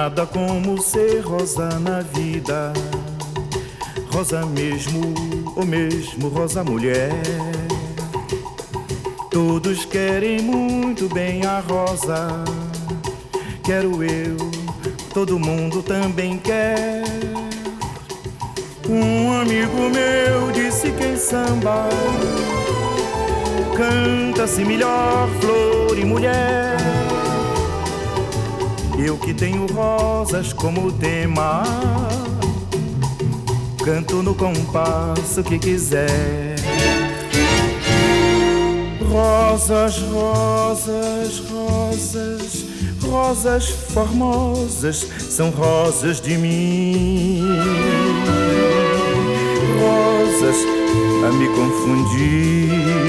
nada como ser rosa na vida. Rosa mesmo, ou mesmo rosa mulher. Todos querem muito bem a rosa. Quero eu, todo mundo também quer. Um amigo meu disse que em samba canta-se melhor flor e mulher. Eu que tenho rosas como tema, canto no compasso que quiser. Rosas, rosas, rosas, rosas formosas, são rosas de mim. Rosas a me confundir,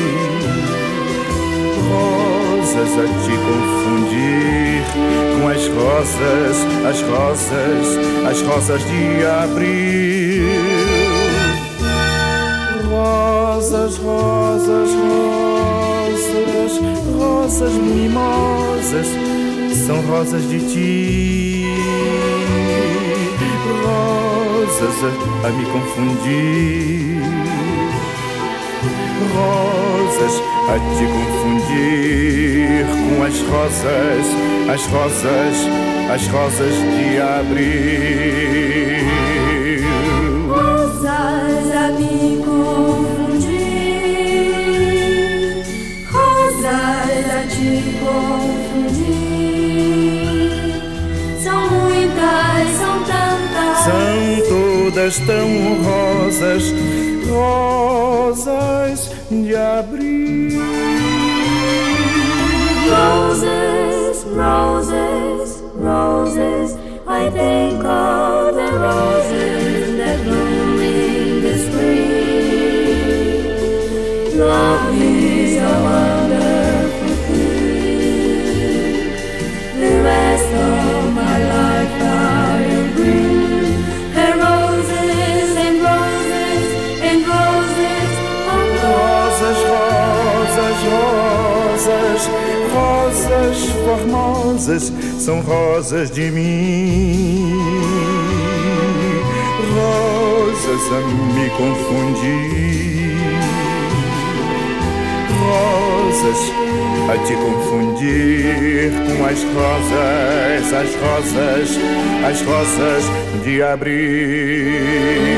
rosas a te confundir com as rosas, as rosas, as rosas de abril. Rosas, rosas, rosas, rosas mimosas, são rosas de ti. Rosas a me confundir, rosas a te confundir com as rosas, as rosas, as rosas de abril. Rosas a me confundir, rosas a te confundir. São muitas, são tantas, são todas tão rosas, rosas de abril. Roses, roses, roses, I think of the roses that bloom in the spring. Love is a wonderful thing. The rest of my life I will bring the roses and roses and roses on Rosas, rosas, rosas, rosas formosas, são rosas de mim. Rosas a me confundir, rosas a te confundir com as rosas, as rosas, as rosas de abril.